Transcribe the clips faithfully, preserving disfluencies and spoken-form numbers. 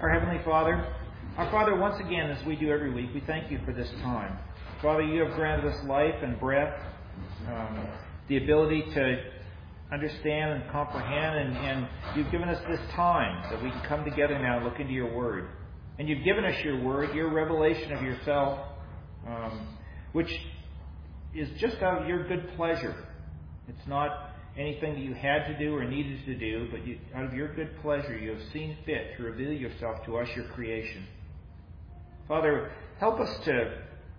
Our Heavenly Father, our Father, once again, as we do every week, we thank you for this time. Father, you have granted us life and breath, um, the ability to understand and comprehend, and, and you've given us this time that we can come together now and look into your Word. And you've given us your Word, your revelation of yourself, um, which is just out of your good pleasure. It's not anything that you had to do or needed to do, but you, out of your good pleasure, you have seen fit to reveal yourself to us, your creation. Father, help us to,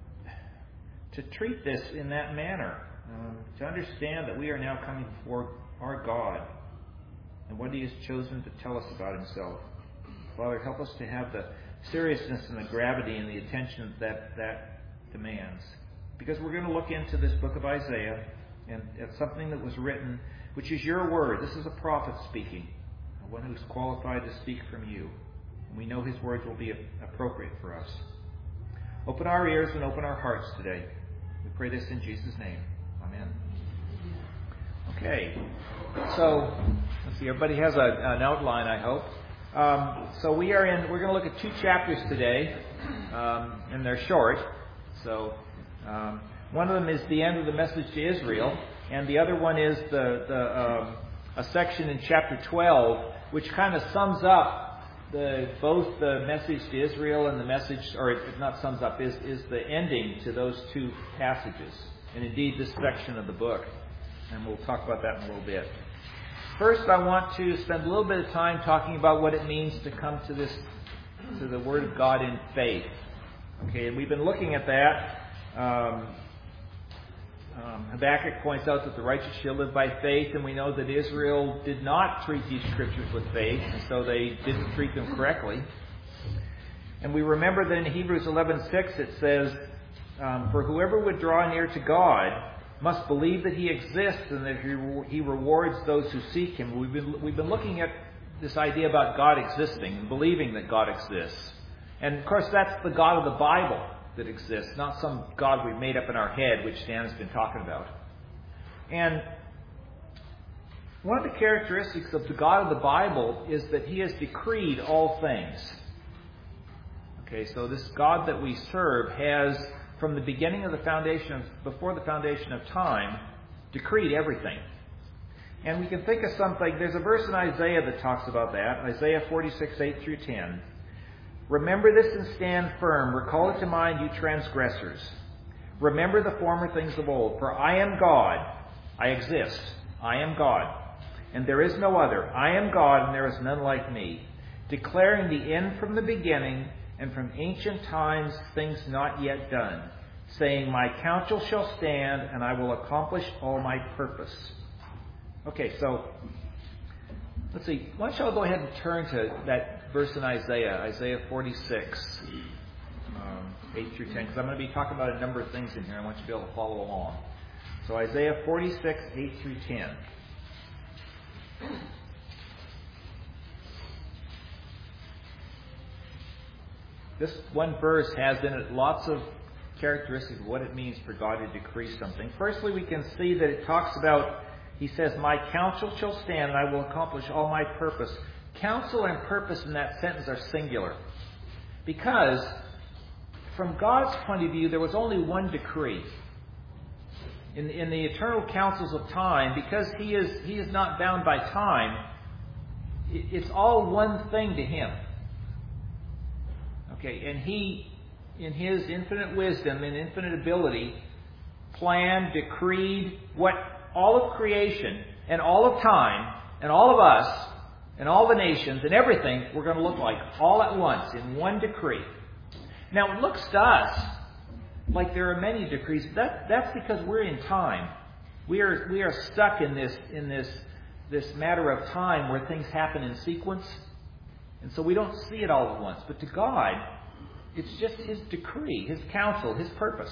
to treat this in that manner, um, to understand that we are now coming before our God and what He has chosen to tell us about Himself. Father, help us to have the seriousness and the gravity and the attention that that demands. Because we're going to look into this book of Isaiah, and it's something that was written, which is your word. This is a prophet speaking, one who's qualified to speak from you. And we know his words will be appropriate for us. Open our ears and open our hearts today. We pray this in Jesus' name. Amen. Okay. So, let's see. Everybody has a, an outline, I hope. Um, so we are in. We're going to look at two chapters today, um, and they're short. So. Um, One of them is the end of the message to Israel, and the other one is the, the um, a section in chapter twelve, which kind of sums up the both the message to Israel and the message, or it not sums up, is, is the ending to those two passages, and indeed this section of the book. And we'll talk about that in a little bit. First, I want to spend a little bit of time talking about what it means to come to this, to the Word of God in faith. Okay, and we've been looking at that. Um, Um, Habakkuk points out that the righteous shall live by faith, and we know that Israel did not treat these scriptures with faith, and so they didn't treat them correctly. And we remember that in Hebrews eleven six it says, um, "For whoever would draw near to God must believe that He exists and that He rewards those who seek Him." We've been we've been looking at this idea about God existing and believing that God exists, and of course that's the God of the Bible that exists, not some God we've made up in our head, which Dan has been talking about. And one of the characteristics of the God of the Bible is that He has decreed all things. Okay, so this God that we serve has, from the beginning of the foundation, before the foundation of time, decreed everything. And we can think of something. There's a verse in Isaiah that talks about that, Isaiah forty-six, eight through ten. "Remember this and stand firm. Recall it to mind, you transgressors. Remember the former things of old. For I am God. I exist. I am God. And there is no other. I am God, and there is none like me. Declaring the end from the beginning, and from ancient times things not yet done. Saying, my counsel shall stand, and I will accomplish all my purpose." Okay, so let's see. Why don't y'all go ahead and turn to that verse in Isaiah, Isaiah forty-six, um, eight through ten, because I'm going to be talking about a number of things in here. I want you to be able to follow along. So Isaiah forty-six, eight through ten. This one verse has in it lots of characteristics of what it means for God to decree something. Firstly, we can see that it talks about, He says, "My counsel shall stand, and I will accomplish all my purpose." Counsel and purpose in that sentence are singular. Because, from God's point of view, there was only one decree. In, in the eternal counsels of time, because He is He is not bound by time, it, it's all one thing to Him. Okay, and He, in His infinite wisdom and infinite ability, planned, decreed what all of creation and all of time and all of us and all the nations and everything were going to look like all at once in one decree. Now it looks to us like there are many decrees. That, that's because we're in time. We are we are stuck in this in this this matter of time where things happen in sequence, and so we don't see it all at once. But to God, it's just His decree, His counsel, His purpose.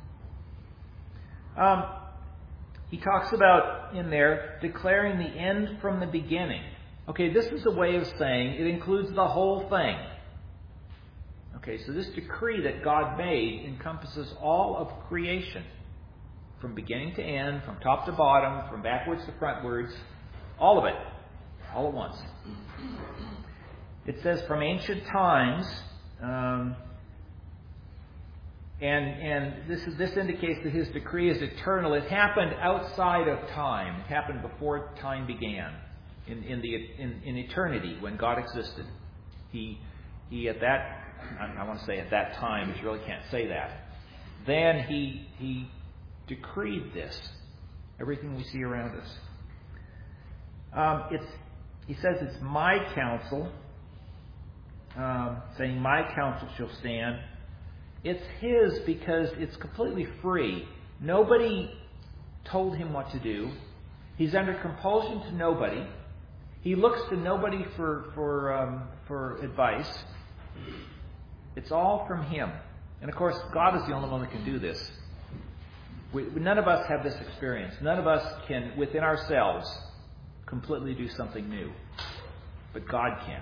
Um, he talks about in there declaring the end from the beginning. Okay, this is a way of saying it includes the whole thing. Okay, so this decree that God made encompasses all of creation. From beginning to end, from top to bottom, from backwards to frontwards. All of it. All at once. It says from ancient times, um, and and this is, this indicates that His decree is eternal. It happened outside of time. It happened before time began, in in the in, in eternity when God existed. He he at that I, I want to say at that time, but you really can't say that. Then he he decreed this. Everything we see around us. Um, it's he says it's my counsel. Um, saying my counsel shall stand. It's His because it's completely free. Nobody told Him what to do. He's under compulsion to nobody. He looks to nobody for for um, for advice. It's all from Him. And of course, God is the only one that can do this. We, none of us have this experience. None of us can, within ourselves, completely do something new. But God can.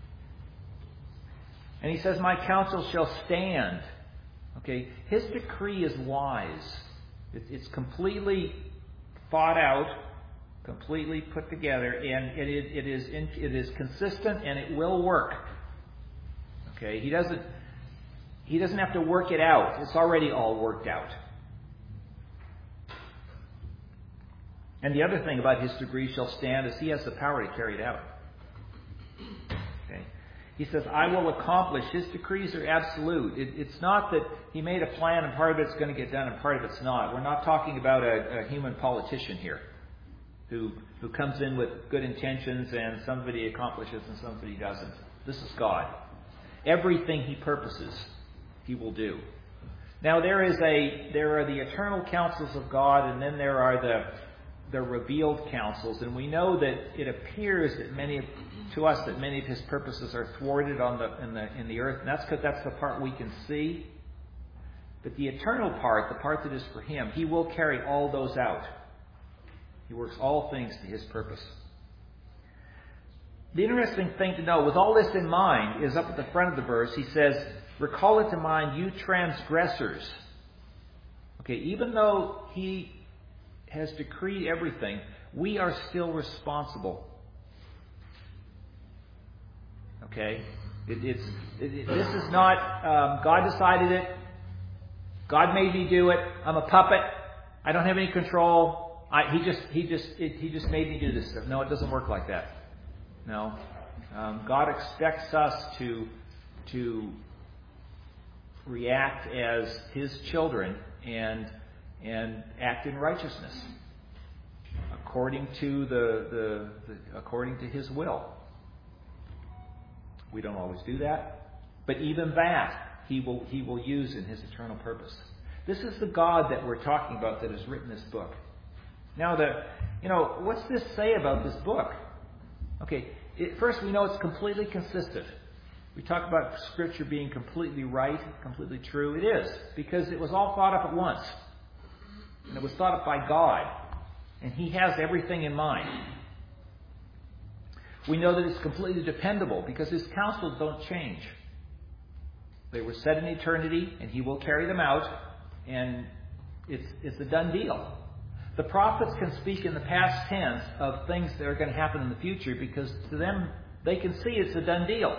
And He says, my counsel shall stand. Okay, His decree is wise. It, it's completely thought out, completely put together, and it, it, it is in, it is consistent, and it will work. Okay, He doesn't He doesn't have to work it out. It's already all worked out. And the other thing about His decree shall stand is He has the power to carry it out. Okay. He says, I will accomplish. His decrees are absolute. It, it's not that He made a plan and part of it's going to get done and part of it's not. We're not talking about a, a human politician here who who comes in with good intentions and somebody accomplishes and somebody doesn't. This is God. Everything He purposes, He will do. Now there is a there are the eternal counsels of God, and then there are the the revealed counsels, and we know that it appears that many of, to us that many of His purposes are thwarted on the in the in the earth, and that's because that's the part we can see. But the eternal part, the part that is for Him, He will carry all those out. He works all things to His purpose. The interesting thing to know, with all this in mind, is up at the front of the verse. He says, "Recall it to mind, you transgressors." Okay, even though He has decreed everything, we are still responsible. Okay? It, it's it, it, this is not um, God decided it. God made me do it. I'm a puppet. I don't have any control. I, he just he just it, he just made me do this stuff. No, it doesn't work like that. No, um, God expects us to to react as His children and and act in righteousness according to the, the, the according to His will. We don't always do that, but even that He will He will use in His eternal purpose. This is the God that we're talking about that has written this book. Now, the you know what's this say about this book? Okay, it, first we know it's completely consistent. We talk about Scripture being completely right, completely true. It is, because it was all thought up at once. And it was thought up by God. And He has everything in mind. We know that it's completely dependable because His counsels don't change. They were set in eternity, and He will carry them out. And it's, it's a done deal. The prophets can speak in the past tense of things that are going to happen in the future because to them, they can see it's a done deal.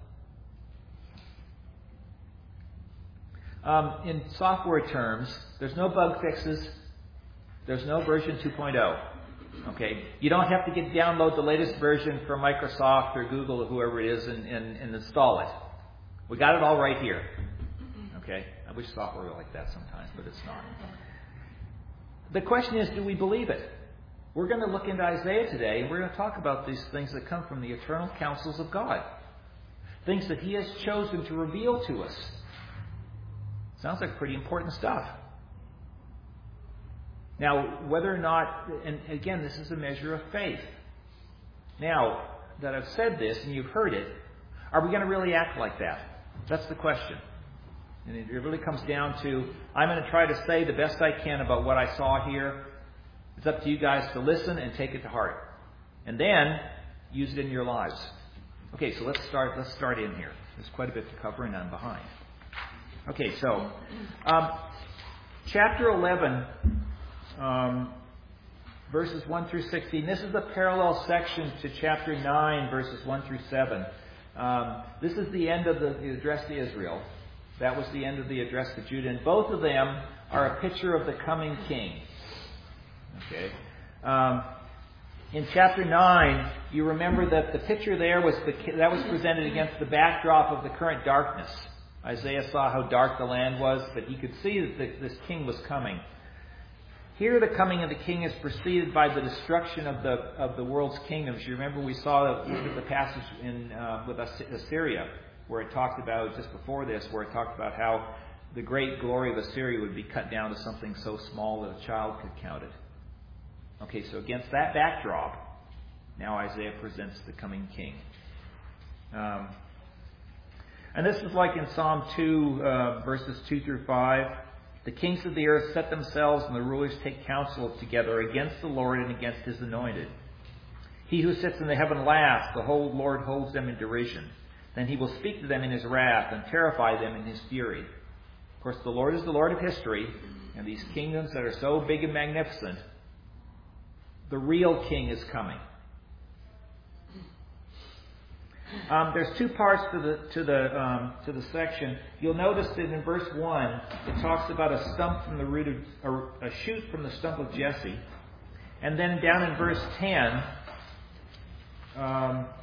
Um, in software terms, there's no bug fixes. There's no version two point oh. Okay, you don't have to get download the latest version from Microsoft or Google or whoever it is and, and, and install it. We got it all right here. Okay, I wish software were like that sometimes, but it's not. The question is, do we believe it? We're going to look into Isaiah today, and we're going to talk about these things that come from the eternal counsels of God, things that He has chosen to reveal to us. Sounds like pretty important stuff. Now, whether or not, and again, this is a measure of faith. Now that I've said this and you've heard it, are we going to really act like that? That's the question. And it really comes down to, I'm going to try to say the best I can about what I saw here. It's up to you guys to listen and take it to heart. And then use it in your lives. Okay, so let's start, let's start in here. There's quite a bit to cover and I'm behind. Okay, so um, chapter eleven, um, verses one through sixteen. This is a parallel section to chapter nine, verses one through seven. Um, this is the end of the, the address to Israel. That was the end of the address to Judah. And both of them are a picture of the coming king. Okay. Um, in chapter nine, you remember that the picture there was the, that was presented against the backdrop of the current darkness. Isaiah saw how dark the land was, but he could see that this king was coming. Here, the coming of the king is preceded by the destruction of the of the world's kingdoms. You remember we saw the, the passage in uh, with Assyria, where it talked about, just before this, where it talked about how the great glory of Assyria would be cut down to something so small that a child could count it. Okay, so against that backdrop, now Isaiah presents the coming king. Um, and this is like in Psalm two, uh, verses two through five. The kings of the earth set themselves, and the rulers take counsel together against the Lord and against his anointed. He who sits in the heaven laughs, the whole Lord holds them in derision. Then he will speak to them in his wrath and terrify them in his fury. Of course, the Lord is the Lord of history, and these kingdoms that are so big and magnificent, the real king is coming. Um, there's two parts to the to the um, to the section. You'll notice that in verse one, it talks about a stump from the root of a, a shoot from the stump of Jesse, and then down in verse ten, um,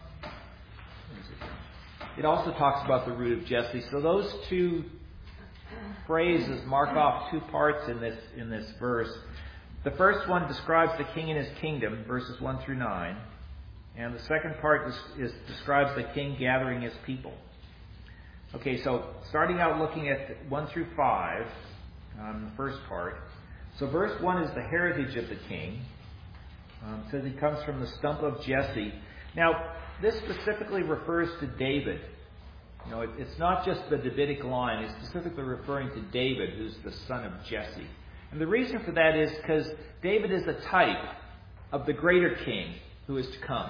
it also talks about the root of Jesse. So those two phrases mark off two parts in this in this verse. The first one describes the king and his kingdom, verses one through nine. And the second part is, is describes the king gathering his people. Okay, so starting out looking at one through five, um, the first part. So verse one is the heritage of the king. Um, it says he comes from the stump of Jesse. Now, this specifically refers to David. You know, it, it's not just the Davidic line. It's specifically referring to David, who's the son of Jesse. And the reason for that is because David is a type of the greater king who is to come.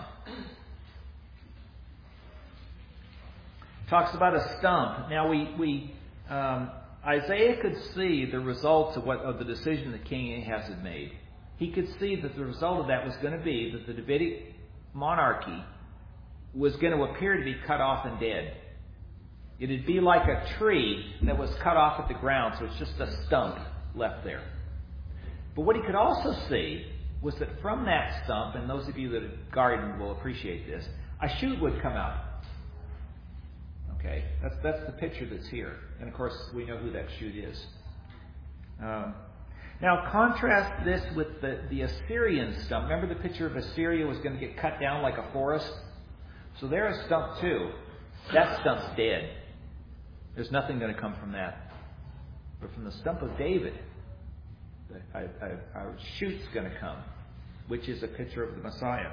Talks about a stump. Now we we um, Isaiah could see the results of what of the decision the king Ahaz had made. He could see that the result of that was going to be that the Davidic monarchy was going to appear to be cut off and dead. It'd be like a tree that was cut off at the ground, so it's just a stump left there. But what he could also see was that from that stump, and those of you that have gardened will appreciate this, a shoot would come out. Okay, that's that's the picture that's here. And of course, we know who that shoot is. Um, now, contrast this with the, the Assyrian stump. Remember the picture of Assyria was going to get cut down like a forest? So there's a stump too. That stump's dead. There's nothing going to come from that. But from the stump of David, a, a, a shoot's going to come, which is a picture of the Messiah.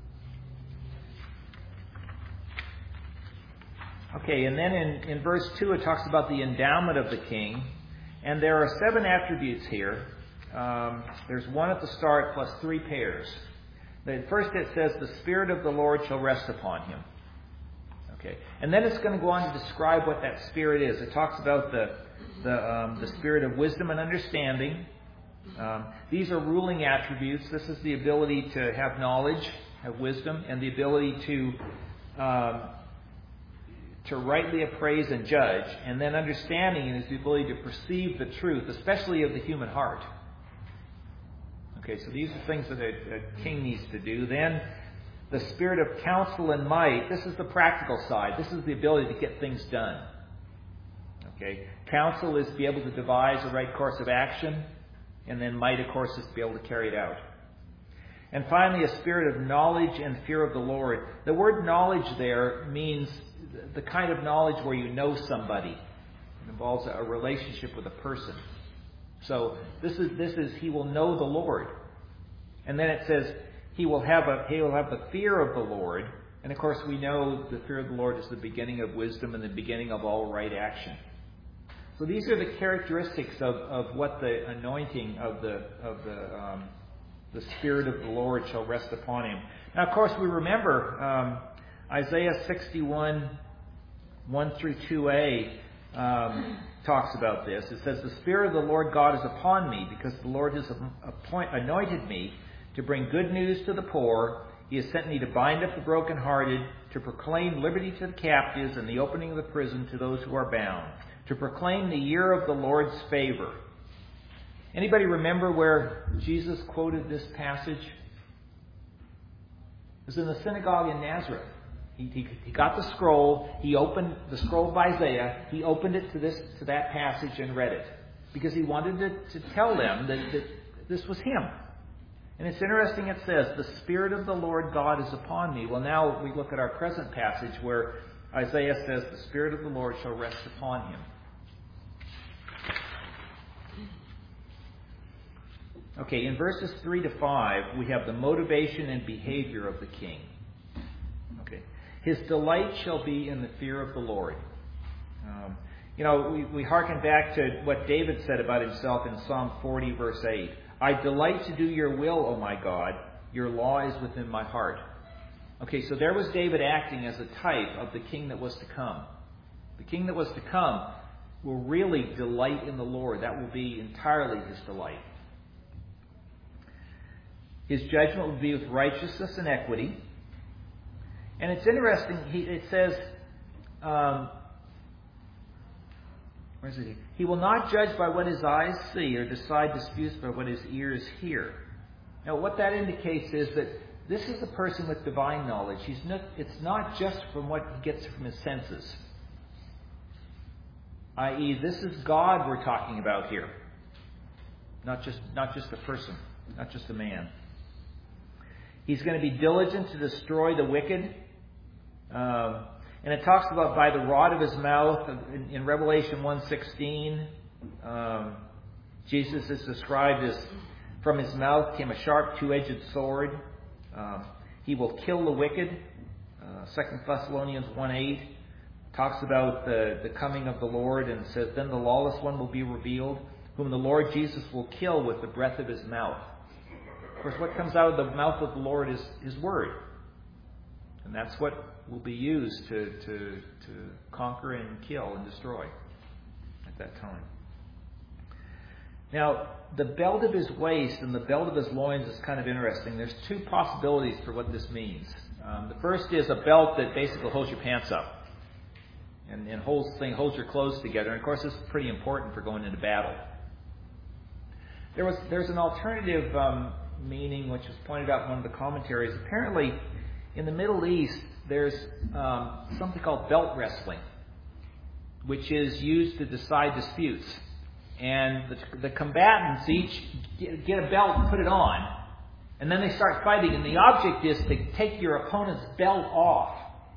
Okay, and then in, in verse two it talks about the endowment of the king. And there are seven attributes here. Um, there's one at the start plus three pairs. The, first it says, the Spirit of the Lord shall rest upon him. Okay, and then it's going to go on to describe what that Spirit is. It talks about the, the, um, the Spirit of wisdom and understanding. Um, these are ruling attributes. This is the ability to have knowledge, have wisdom, and the ability to um, to rightly appraise and judge. And then understanding is the ability to perceive the truth, especially of the human heart. Okay, so these are things that a, a king needs to do. Then the spirit of counsel and might. This is the practical side. This is the ability to get things done. Okay, counsel is to be able to devise a right course of action. And then might, of course, is to be able to carry it out. And finally, a spirit of knowledge and fear of the Lord. The word knowledge there means the kind of knowledge where you know somebody. It involves a relationship with a person. So this is this is he will know the Lord. And then it says he will have a he will have the fear of the Lord. And of course we know the fear of the Lord is the beginning of wisdom and the beginning of all right action. So these are the characteristics of, of what the anointing of the of the um, the Spirit of the Lord shall rest upon him. Now, of course, we remember um, Isaiah sixty-one, one through two a um, talks about this. It says, "The Spirit of the Lord God is upon me, because the Lord has appoint, anointed me to bring good news to the poor. He has sent me to bind up the brokenhearted, to proclaim liberty to the captives and the opening of the prison to those who are bound, to proclaim the year of the Lord's favor. Anybody remember where Jesus quoted this passage? It was in the synagogue in Nazareth. He, he, he got the scroll. He opened the scroll of Isaiah. He opened it to this to that passage and read it because he wanted to, to tell them that, that this was him. And it's interesting. It says, "The Spirit of the Lord God is upon me." Well, now we look at our present passage where Isaiah says, "The Spirit of the Lord shall rest upon him." Okay, in verses three to five, we have the motivation and behavior of the king. Okay, his delight shall be in the fear of the Lord. Um, you know, we, we hearken back to what David said about himself in Psalm forty, verse eight. "I delight to do your will, O my God. Your law is within my heart." Okay, so there was David acting as a type of the king that was to come. The king that was to come will really delight in the Lord. That will be entirely his delight. His judgment will be with righteousness and equity. And it's interesting, he, it says, um, where is it? He will not judge by what his eyes see or decide disputes by what his ears hear. Now, what that indicates is that this is a person with divine knowledge. He's not, it's not just from what he gets from his senses. that is, this is God we're talking about here. Not just, not just a person, not just a man. He's going to be diligent to destroy the wicked. Um, and it talks about by the rod of his mouth. In, in Revelation one sixteen, um, Jesus is described as from his mouth came a sharp two-edged sword. Um, he will kill the wicked. Uh, Second Thessalonians one eight talks about the, the coming of the Lord and says, "Then the lawless one will be revealed, whom the Lord Jesus will kill with the breath of his mouth." Of course, what comes out of the mouth of the Lord is His Word. And that's what will be used to, to, to conquer and kill and destroy at that time. Now, the belt of his waist and the belt of his loins is kind of interesting. There's two possibilities for what this means. Um, the first is a belt that basically holds your pants up and, and holds, thing, holds your clothes together. And, of course, this is pretty important for going into battle. There was There's an alternative Um, meaning, which was pointed out in one of the commentaries. Apparently, in the Middle East, there's um, something called belt wrestling, which is used to decide disputes. And the, the combatants each get, get a belt and put it on, and then they start fighting. And the object is to take your opponent's belt off.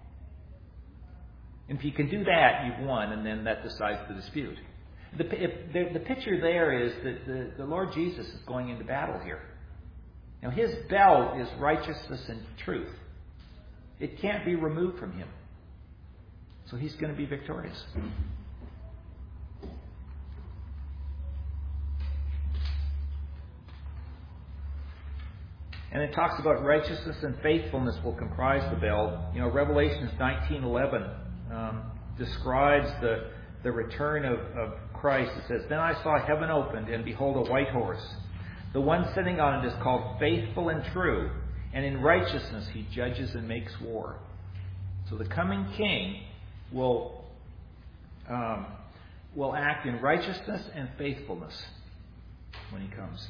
And if you can do that, you've won, and then that decides the dispute. The, if the, the picture there is that the, the Lord Jesus is going into battle here. Now, his belt is righteousness and truth. It can't be removed from him. So he's going to be victorious. And it talks about righteousness and faithfulness will comprise the belt. You know, Revelation nineteen eleven um, describes the, the return of, of Christ. It says, "Then I saw heaven opened, and behold a white horse. The one sitting on it is called Faithful and True, and in righteousness he judges and makes war." So the coming king will um, will act in righteousness and faithfulness when he comes.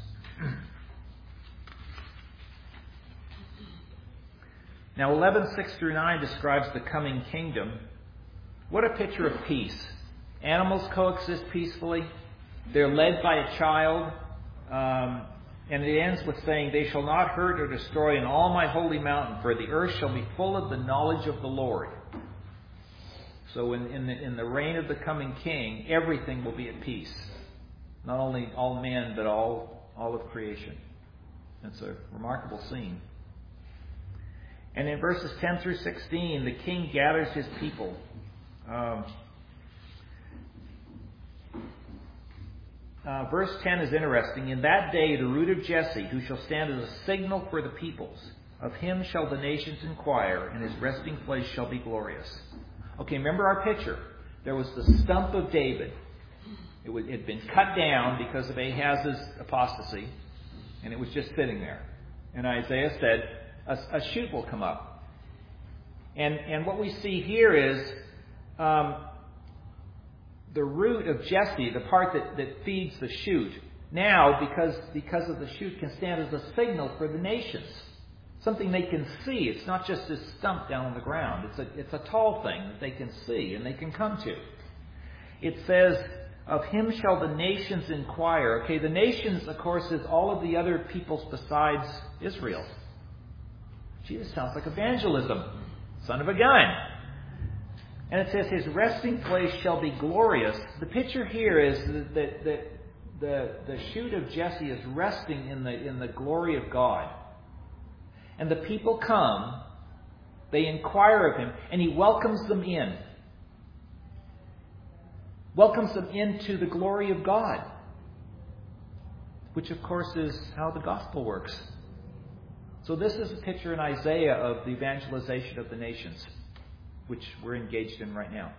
Now, eleven six through nine describes the coming kingdom. What a picture of peace. Animals coexist peacefully. They're led by a child. Um, and it ends with saying, "They shall not hurt or destroy in all my holy mountain, for the earth shall be full of the knowledge of the Lord." So in, in, the, in the reign of the coming king, everything will be at peace. Not only all men, but all, all of creation. It's a remarkable scene. And in verses ten through sixteen, the king gathers his people. Um, uh, verse ten is interesting. "In that day the root of Jesse, who shall stand as a signal for the peoples, of him shall the nations inquire, and his resting place shall be glorious." Okay, remember our picture. There was the stump of David. It was, it had been cut down because of Ahaz's apostasy, and it was just sitting there. And Isaiah said, a, a shoot will come up. And, and what we see here is um, the root of Jesse, the part that, that feeds the shoot, now, because, because of the shoot, can stand as a signal for the nations. Something they can see. It's not just this stump down on the ground. It's a, it's a tall thing that they can see and they can come to. It says, of him shall the nations inquire. Okay, the nations, of course, is all of the other peoples besides Israel. Jesus sounds like evangelism. Son of a gun. And it says, his resting place shall be glorious. The picture here is that, that, that the, the shoot of Jesse is resting in the, in the glory of God. And the people come, they inquire of him, and he welcomes them in. Welcomes them into the glory of God. Which, of course, is how the gospel works. So this is a picture in Isaiah of the evangelization of the nations, which we're engaged in right now.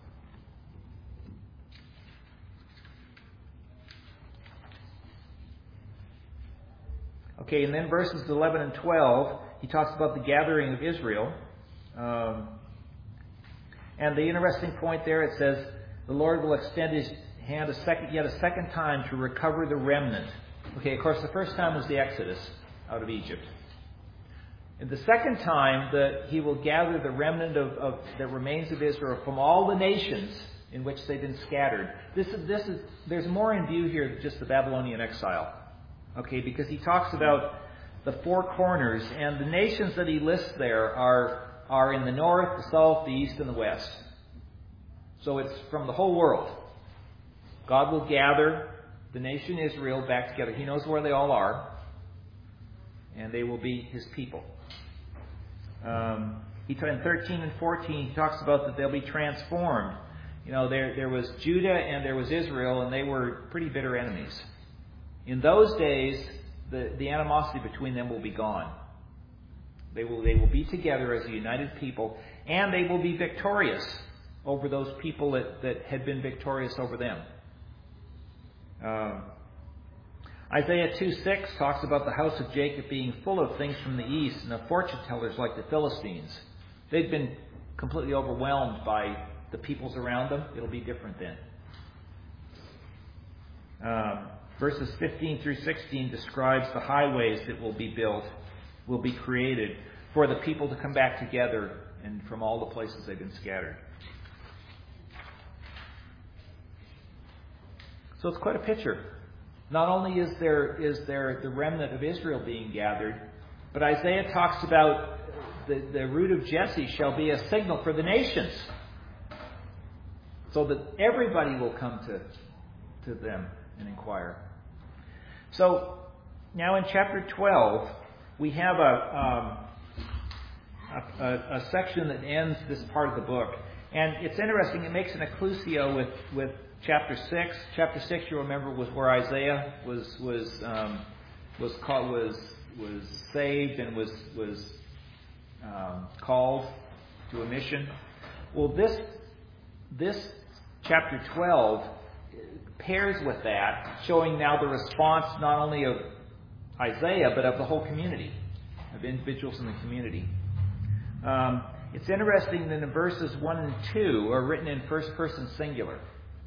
Okay, and then verses eleven and twelve, he talks about the gathering of Israel. Um, and the interesting point there, it says, the Lord will extend his hand a second, yet a second time to recover the remnant. Okay, of course, the first time was the Exodus out of Egypt. And the second time, that he will gather the remnant of, of that remains of Israel from all the nations in which they've been scattered. This is, this is, there's more in view here than just the Babylonian exile. Okay, because he talks about the four corners, and the nations that he lists there are, are in the north, the south, the east, and the west. So it's from the whole world. God will gather the nation Israel back together. He knows where they all are, and they will be his people. Um, he in thirteen and fourteen, he talks about that they'll be transformed. You know, there there was Judah and there was Israel, and they were pretty bitter enemies. In those days, the, the animosity between them will be gone. They will they will be together as a united people, and they will be victorious over those people that, that had been victorious over them. Um, Isaiah two six talks about the house of Jacob being full of things from the east and of fortune tellers like the Philistines. They'd been completely overwhelmed by the peoples around them. It'll be different then. Um, verses fifteen through sixteen describes the highways that will be built, will be created for the people to come back together and from all the places they've been scattered. So it's quite a picture. Not only is there is there the remnant of Israel being gathered, but Isaiah talks about the, the root of Jesse shall be a signal for the nations, so that everybody will come to, to them and inquire. So now in chapter twelve, we have a, um, a, a, a section that ends this part of the book. And it's interesting, it makes an occlusio with, with chapter six. Chapter six, you'll remember, was where Isaiah was was um, was called, was was saved and was was um, called to a mission. Well, this this chapter twelve pairs with that, showing now the response not only of Isaiah but of the whole community, of individuals in the community. Um, it's interesting that in verses one and two are written in first person singular.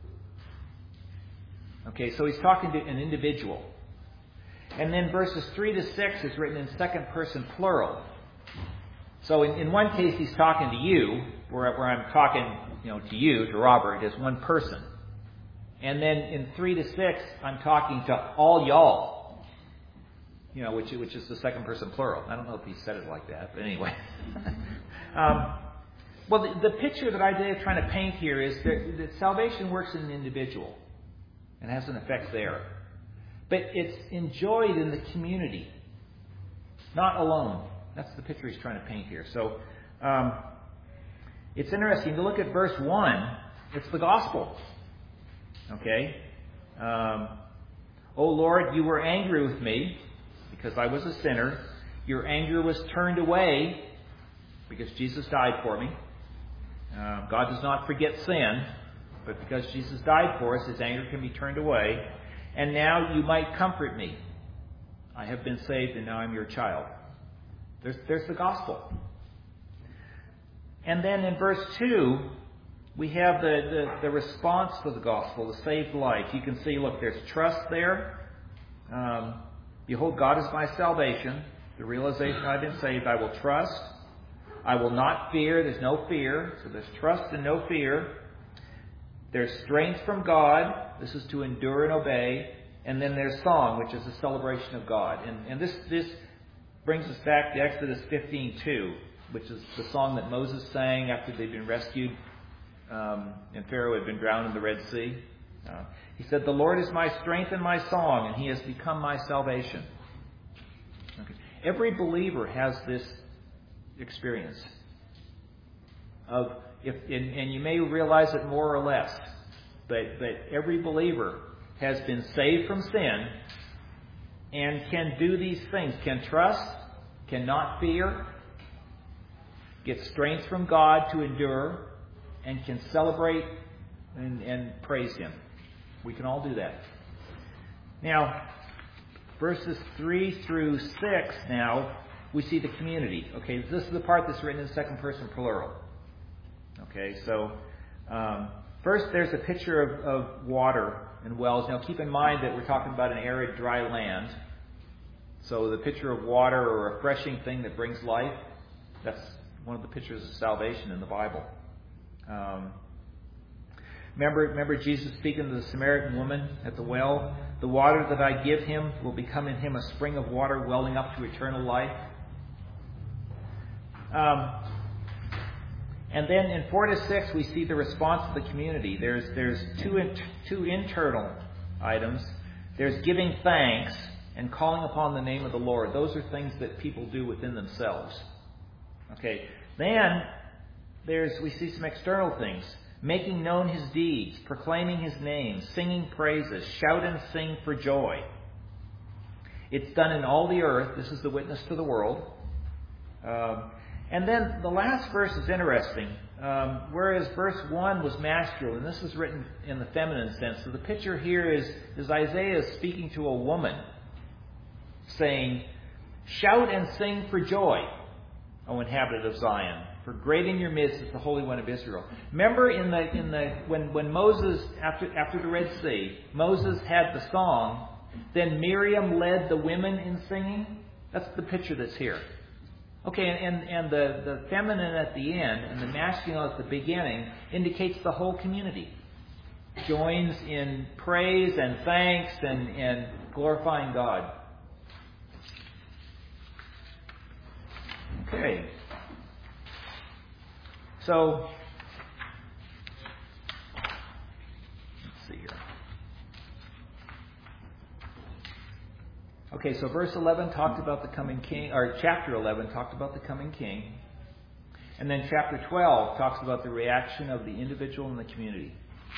Okay, so he's talking to an individual. And then verses three to six is written in second person plural. So in, in one case he's talking to you, where, where I'm talking, you know, to you, to Robert, as one person. And then in three to six, I'm talking to all y'all. You know, which, which is the second person plural. I don't know if he said it like that, but anyway. um, well, the, the picture that Isaiah is trying to paint here is that, that salvation works in an individual and has an effect there. But it's enjoyed in the community, not alone. That's the picture he's trying to paint here. So um, it's interesting to look at verse one. It's the gospel. Okay? Um, O Lord, you were angry with me because I was a sinner. Your anger was turned away because Jesus died for me. Uh, God does not forget sin, but because Jesus died for us, his anger can be turned away. And now you might comfort me. I have been saved and now I'm your child. There's, there's the gospel. And then in verse two, we have the, the, the response to the gospel, the saved life. You can see, look, there's trust there. Um, Behold, God is my salvation. The realization I've been saved. I will trust. I will not fear. There's no fear. So there's trust and no fear. There's strength from God. This is to endure and obey. And then there's song, which is a celebration of God. And, and this, this brings us back to Exodus fifteen two, which is the song that Moses sang after they'd been rescued um, and Pharaoh had been drowned in the Red Sea. Uh, he said, "The Lord is my strength and my song, and He has become my salvation." Okay. Every believer has this experience of, if, and, and you may realize it more or less, but, but every believer has been saved from sin and can do these things, can trust, cannot fear, get strength from God to endure, and can celebrate and, and praise Him. We can all do that. Now, verses three through six now, we see the community. Okay, this is the part that's written in second person plural. Okay, so um, first there's a picture of, of water and wells. Now keep in mind that we're talking about an arid, dry land. So the picture of water or a refreshing thing that brings life, that's one of the pictures of salvation in the Bible. Um, remember, remember Jesus speaking to the Samaritan woman at the well? "The water that I give him will become in him a spring of water welling up to eternal life." Um, and then in four to six, we see the response of the community. There's there's two in, two internal items. There's giving thanks and calling upon the name of the Lord. Those are things that people do within themselves. Okay. Then there's we see some external things: making known His deeds, proclaiming His name, singing praises, shout and sing for joy. It's done in all the earth. This is the witness to the world. Um, and then the last verse is interesting. Um, whereas verse one was masculine, this is written in the feminine sense. So the picture here is, is Isaiah speaking to a woman, saying, "Shout and sing for joy, O inhabitant of Zion, for great in your midst is the Holy One of Israel." Remember in the in the when, when Moses, after after the Red Sea, Moses had the song, then Miriam led the women in singing. That's the picture that's here. Okay, and, and the, the feminine at the end and the masculine at the beginning indicates the whole community. Joins in praise and thanks and, and glorifying God. Okay. So, let's see here. Okay, so verse eleven talked about the coming king, or chapter eleven talked about the coming king. And then chapter twelve talks about the reaction of the individual and the community.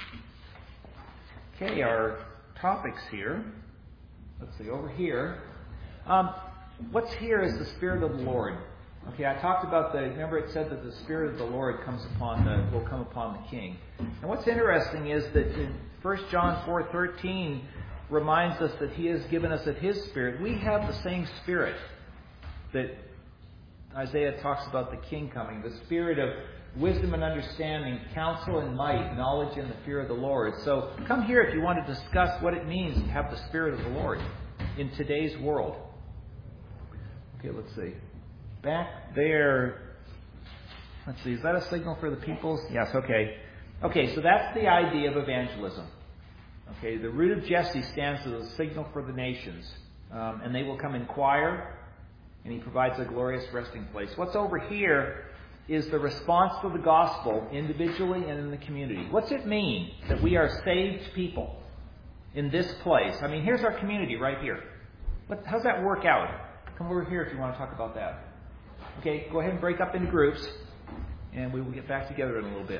Okay, our topics here. Let's see, over here. Um, what's here is the Spirit of the Lord. Okay, I talked about the, remember it said that the Spirit of the Lord comes upon the, will come upon the king. And what's interesting is that in First John four thirteen reminds us that He has given us of His Spirit. We have the same Spirit that Isaiah talks about the King coming. The Spirit of wisdom and understanding, counsel and might, knowledge and the fear of the Lord. So come here if you want to discuss what it means to have the Spirit of the Lord in today's world. Okay, let's see. Back there, let's see, is that a signal for the peoples? Yes, okay. Okay, so that's the idea of evangelism. Okay, the root of Jesse stands as a signal for the nations. Um, and they will come inquire, and He provides a glorious resting place. What's over here is the response to the gospel individually and in the community. What's it mean that we are saved people in this place? I mean, here's our community right here. What, how's that work out? Come over here if you want to talk about that. Okay, go ahead and break up into groups, and we will get back together in a little bit.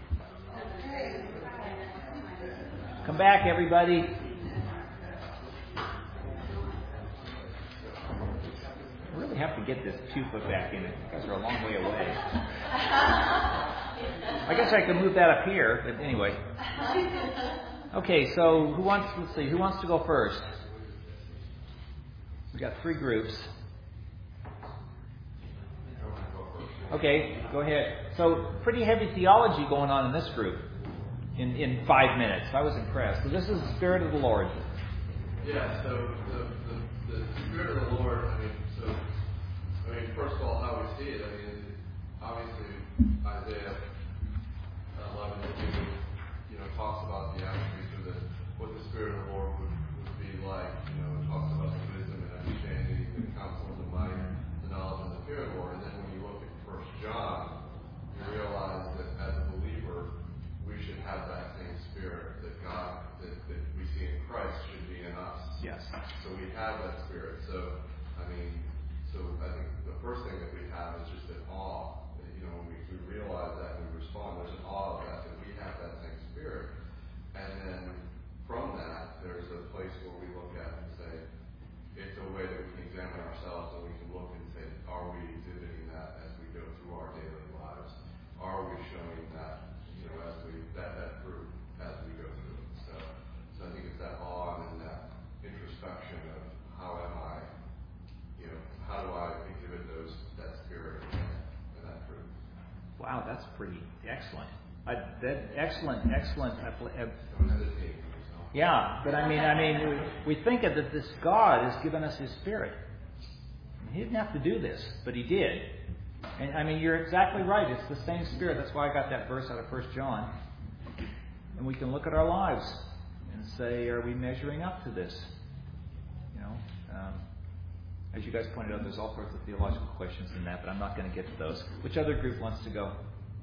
Come back, everybody. I really have to get this two foot back in it. You guys are a long way away. I guess I could move that up here, but anyway. Okay, so who wants? Let's see. Who wants to go first? We've got three groups. Okay, go ahead. So, pretty heavy theology going on in this group in, in five minutes. I was impressed. So, this is the Spirit of the Lord. Yeah, so the, the, the Spirit of the Lord, I mean, so, I mean, first of all, how we see it, I mean, obviously, Isaiah eleven two, you know, talks about the attributes of the, what the Spirit of the Lord would, would be like, you know, it talks about the wisdom and understanding, the counsel and the might, the knowledge and the fear of the Lord. And then when you look at First John, you realize that as a believer, we should have that same Spirit that God, that, that we see in Christ should be in us. Yes. So we have that Spirit. So, I mean, so I think the first thing that we have is just an awe. You know, when we, we realize that and we respond, there's an awe of that, that we have that same Spirit. And then from that, there's a place where we look at and say, it's a way that we can examine ourselves and we can look and say, are we exhibiting that as we go through our daily lives? Are we showing that, you know, as we, that, that fruit as we go through it? So, so I think it's that awe and that introspection of how am I, you know, how do I exhibit those, that Spirit and that fruit? Wow, that's pretty excellent. I, that excellent, excellent. Uh, yeah, but I mean, I mean, we, we think of that this God has given us His Spirit. He didn't have to do this, but He did. And I mean, you're exactly right. It's the same Spirit. That's why I got that verse out of First John. And we can look at our lives and say, are we measuring up to this? You know, um, as you guys pointed out, there's all sorts of theological questions in that, but I'm not going to get to those. Which other group wants to go?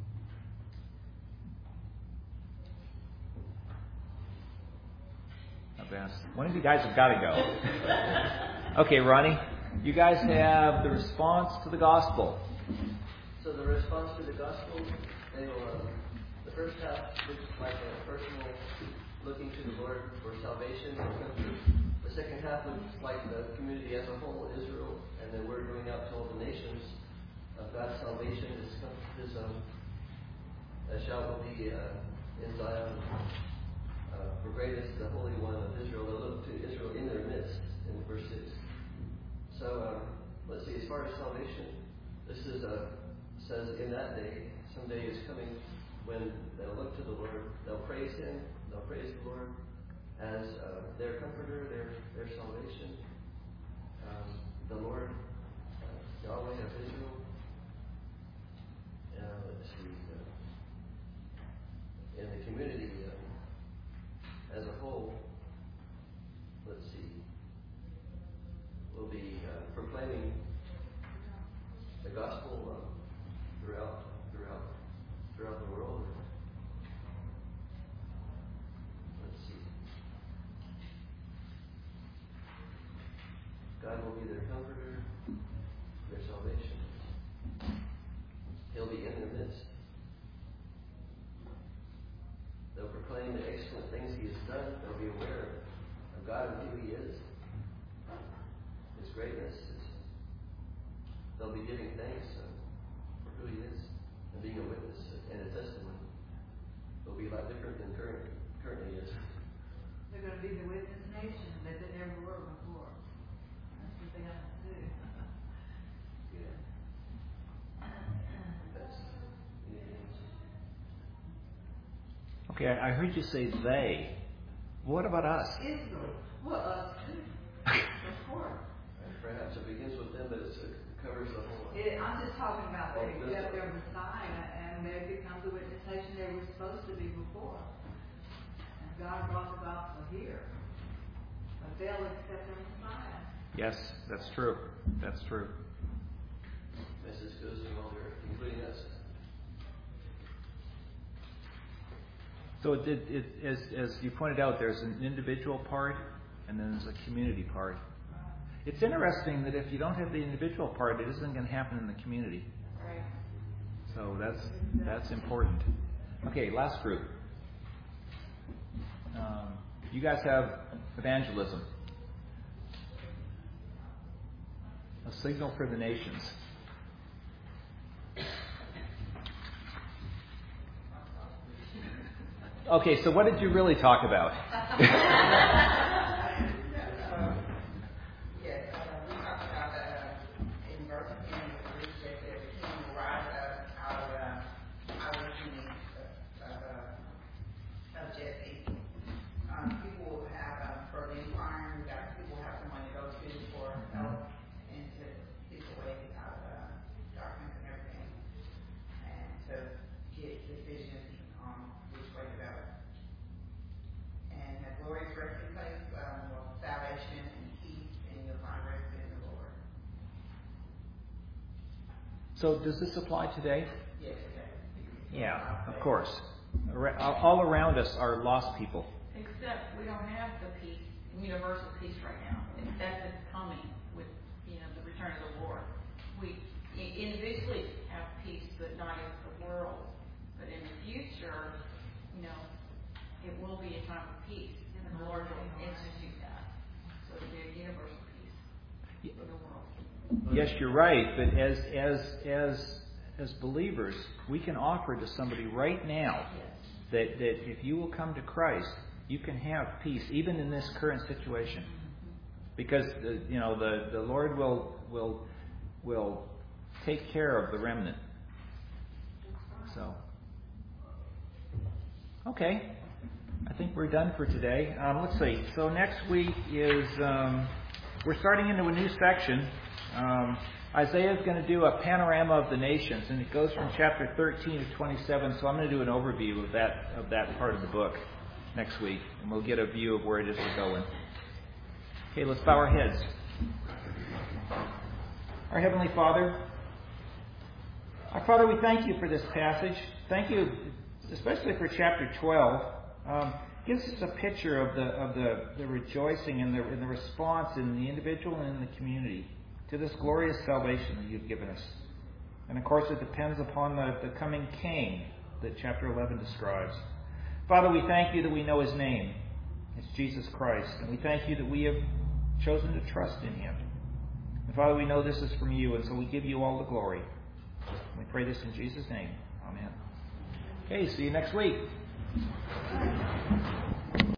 One of you guys have got to go. Okay, Ronnie, you guys have the response to the gospel. So the response to the gospel, they will, uh, the first half looks like a personal looking to the Lord for salvation. The second half looks like the community as a whole, Israel, and then we're going out to all the nations of God's salvation. His, his um, a shout will be uh, in Zion. Uh, for great is the Holy One of Israel. They'll look to Israel in their midst in verse six. So um, let's see, as far as salvation, this is a, says in that day, some day is coming when they'll look to the Lord, they'll praise Him, they'll praise the Lord as uh, their comforter, their their salvation. Um, the Lord, uh, Yahweh of Israel. Uh, let's see, uh, in the community uh, as a whole, let's see, we'll be uh, proclaiming the gospel uh, throughout, throughout, throughout the world. Let's see. God will be their comforter, their salvation. He'll be in their midst. They'll proclaim the excellent things He has done. They'll be aware of God and who He is, His greatness. They'll be giving thanks uh, for who He is and being a witness and a testimony. They'll be a lot different than current, currently is. They're going to be the witness nation that they never were before. That's what they have to do. Yeah. That's anything else? Okay, I heard you say they. What about us? Israel. Well, us too. Of course. And perhaps it begins with them, but it's, it covers the whole. It, I'm just talking about they Oh, accept their Messiah and they become the witness nation they were supposed to be before. And God brought the gospel here. But they'll accept their Messiah. Yes, that's true. That's true. Message goes to all the earth, including us. So it, it, it, as, as you pointed out, there's an individual part and then there's a community part. It's interesting that if you don't have the individual part, it isn't going to happen in the community. Right. So that's that's important. Okay, last group. Um, you guys have evangelism, a signal for the nations. Okay, so what did you really talk about? Yes, uh, we talked about uh, in verse ten, that the kingdom will rise up So does this apply today? Yes. Yeah, of course. Ar- All around us are lost people. Except we don't have the peace, universal peace right now. That's it's coming with, you know, the return of the Lord. We individually have peace, but not as the world. But in the future, you know, it will be a time of peace, and the Lord will institute that. So it'll be a universal peace for the world. Yes, you're right. But as as as as believers, we can offer to somebody right now that that if you will come to Christ, you can have peace even in this current situation, because the, you know the, the Lord will will will take care of the remnant. So, okay, I think we're done for today. Um, let's see. So next week is um, we're starting into a new section. Um, Isaiah is going to do a panorama of the nations, and it goes from chapter thirteen to twenty-seven. So I'm going to do an overview of that of that part of the book next week, and we'll get a view of where it is we're going. Okay, let's bow our heads. Our Heavenly Father, our Father, we thank you for this passage. Thank you, especially for chapter twelve. Um, gives us a picture of the of the, the rejoicing and the, and the response in the individual and in the community to this glorious salvation that you've given us. And of course, it depends upon the, the coming King that chapter eleven describes. Father, we thank you that we know his name. It's Jesus Christ. And we thank you that we have chosen to trust in him. And Father, we know this is from you, and so we give you all the glory. We pray this in Jesus' name. Amen. Okay, see you next week.